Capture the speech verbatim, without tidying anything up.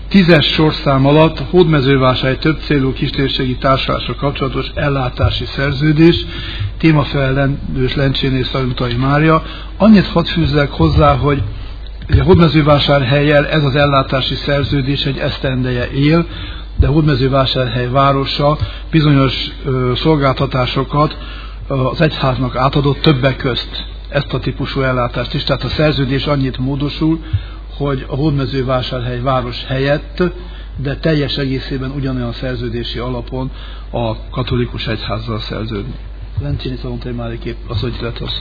tízes sorszám alatt Hódmezővásárhely többcélú kistérségi társulással kapcsolatos ellátási szerződés, témafelelős Lencséné Szalontai Mária. Annyit hadd fűzzek hozzá, hogy a Hódmezővásárhellyel ez az ellátási szerződés egy esztendeje él, de Hódmezővásárhely városa bizonyos ö, szolgáltatásokat az egyháznak átadott, többek közt ezt a típusú ellátást is. Tehát a szerződés annyit módosul, hogy a Hódmezővásárhely város helyett, de teljes egészében ugyanolyan szerződési alapon a katolikus egyházzal szerződni. Lencséné Szalontai Mária kép, az, hogy